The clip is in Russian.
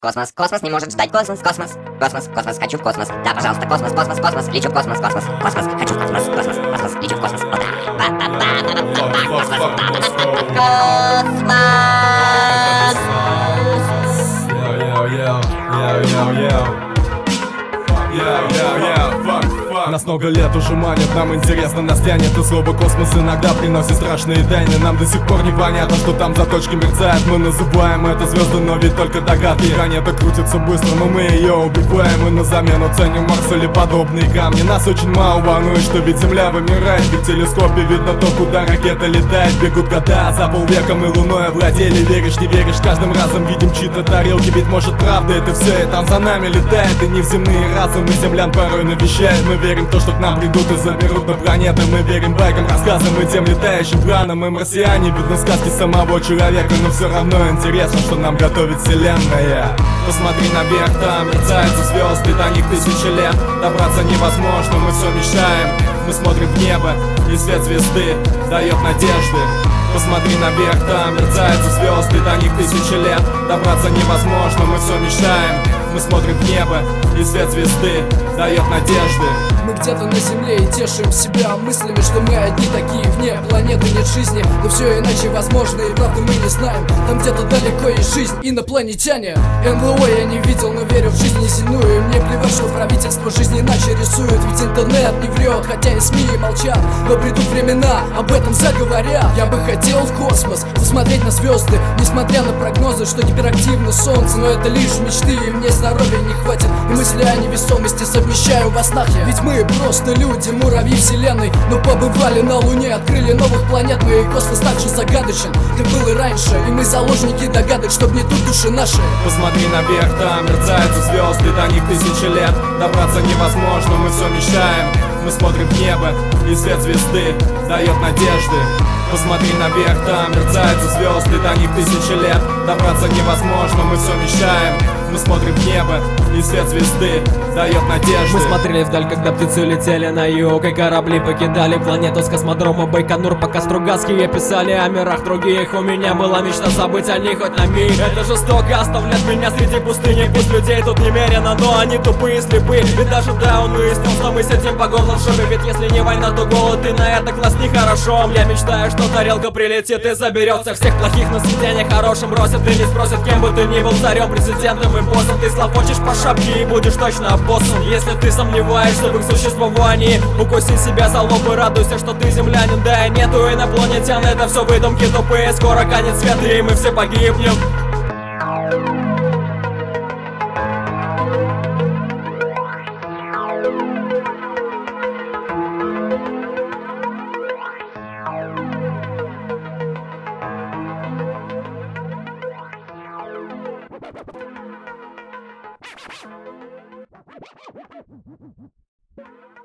Космос, космос не может ждать, космос, космос, космос, космос, хочу в космос. Да, пожалуйста, космос, космос, космос, лечу в космос, космос, космос, хочу в космос, космос, космос, лечу в космос. О, да. Нас много лет уже манит, нам интересно, нас тянет. И слово космос иногда приносит страшные тайны. Нам до сих пор непонятно, что там за точки мерцает. Мы называем это звезды, но ведь только догадки. Планета крутится быстро, но мы ее убиваем. И на замену ценим Марс или подобные камни. Нас очень мало волнует, что ведь Земля вымирает. Ведь в телескопе видно то, куда ракета летает. Бегут года, за полвека мы Луной овладели. Веришь, не веришь, каждым разом видим чьи-то тарелки. Ведь может правда это все, и там за нами летает. И не в земные разумы землян порой навещает. Мы верим в то, что к нам придут и заберут на планеты. Мы верим байкам, рассказам и тем летающим планам. Мы марсиане, видно сказки самого человека. Но все равно интересно, что нам готовит вселенная. Посмотри наверх, там мерцают звезды, до них тысячи лет. Добраться невозможно, мы все мечтаем. Мы смотрим в небо, и свет звезды дает надежды. Посмотри наверх, там мерцают звезды, до них тысячи лет. Добраться невозможно, мы все мечтаем. Мы смотрим в небо, и свет звезды дает надежды. Мы где-то на земле и тешим себя мыслями, что мы одни такие, вне планеты нет жизни. Но все иначе возможно, и правда мы не знаем. Там где-то далеко есть жизнь, инопланетяне. НЛО я не видел, но верю в жизнь неземную. Мне плевать, что правительство жизнь иначе рисует. Ведь интернет не врет, хотя и СМИ молчат. Но придут времена, об этом заговорят. Я бы хотел в космос, посмотреть на звезды. Несмотря на прогнозы, что гиперактивно солнце. Но это лишь мечты, и мне здоровья не хватит. И мысли о невесомости совмещаю во снах. Ведь мы просто люди, муравьи вселенной. Но побывали на Луне, открыли новых планет. Мы и космос так же загадочен, как был и раньше. И мы заложники догадок, чтоб не тут души наши. Посмотри наверх, там мерцают звезды, до них тысячи лет. Добраться невозможно, мы все мечтаем. Мы смотрим в небо, и свет звезды дает надежды. Посмотри наверх, там мерцают звезды, до них тысячи лет. Добраться невозможно, мы все мечтаем. Мы смотрим в небо, и свет звезды дает надежды. Мы смотрели вдаль, когда птицы летели на юг, и корабли покидали планету с космодрома Байконур. Пока Стругацкие писали о мирах других, у меня была мечта забыть о них хоть на миг. Это жестоко оставлять меня среди пустыни. Пусть людей тут немерено, но они тупые, слепые. Ведь даже да, он выяснил, что мы сидим по горло в шоке. Ведь если не война, то голод, и на это класс нехорошо. Я мечтаю, что тарелка прилетит и заберется. Всех плохих на съедение хорошим бросит. И не спросит, кем бы ты ни был, царем, президентом и боссом. Ты слопочешь по шапке и будешь точно боссом. Если ты сомневаешься в их существовании, укуси себя за лоб и радуйся, что ты землянин. Да и нету инопланетян, это все выдумки тупые. Скоро конец света, и мы все погибнем. Thank you.